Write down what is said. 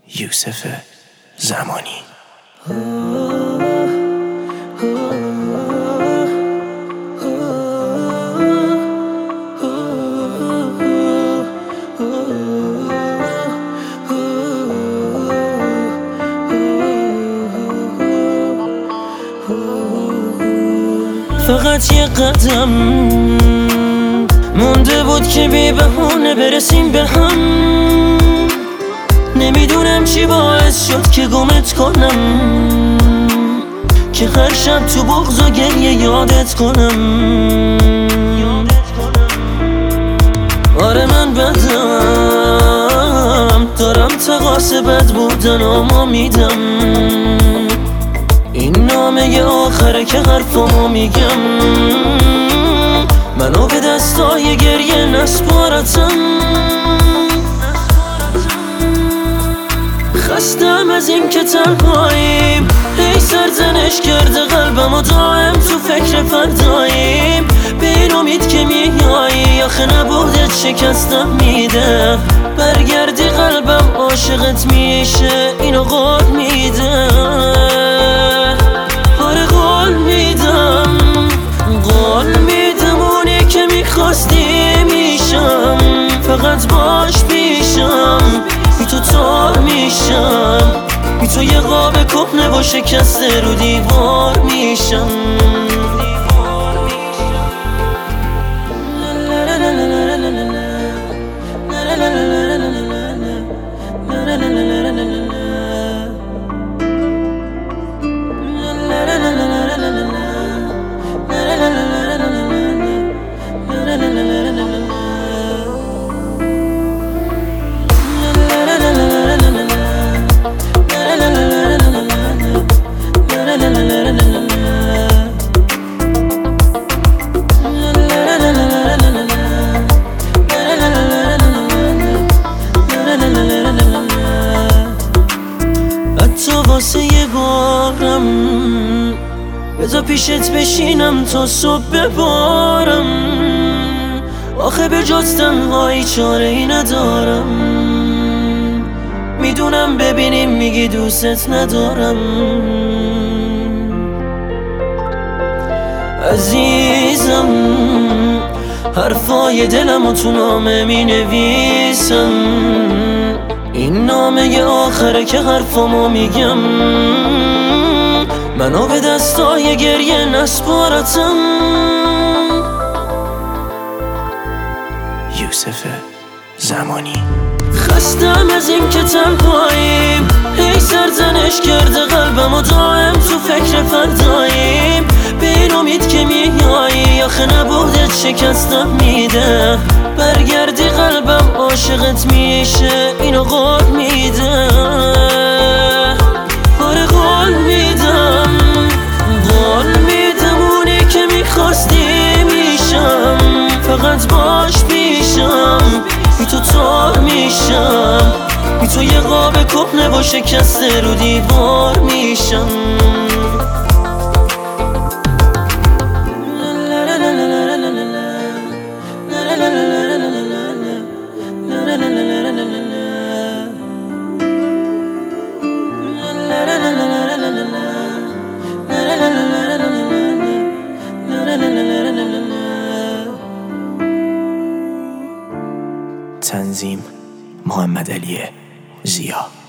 یوسف زمانی. فقط یه قدم مونده بود که بی بهونه برسیم به هم. نمیدونم چی باعث شد که گمت کنم، که هر شب تو بغض و گریه یادت کنم. آره من بدم، دارم تقاص بد بودن اما میدم. این نامه آخره که حرفامو میگم. منو به دستای گریه نسپارتم. خستم از این که تنهاییم، هی سرزنش کرده قلبم و دائم تو فکر فرداییم. به این امید که میایی آخه نبودت شکستم میده. برگردی قلبم عاشقت میشه، اینو قول میده. آره قول میدم، قول میدم اونی که میخواستی میشم. فقط باش پیشم، بی تو تار میشم. بی تو یه قاب کهنه با شکسته رو دیوار میشم. تو واسه یه بارم بذار پیشت بشینم تا صبح ببارم. آخه به جز تنهایی چاره ای ندارم. میدونم ببینیم میگی دوست ندارم. عزیزم حرفای دلمو تو نامه می نویسم. این نامه آخره که حرفامو میگم. منو به دستای گریه نسپارتم. یوسف زمانی. خستم از این که تنهاییم، هی سرزنش کرده قلبم و دائم تو فکر فرداییم. به این امید که میایی آخه نبودت شکستم میده. برگردی قلبم عاشقت میشه، اینو قول میده. آره قول میدم، قول میدم اونی که میخواستی میشم. فقط باش پیشم، بی تو تار میشم. بی تو یه قاب کهنه با شکسته رو دیوار میشم. تنظیم محمد علی ضیا.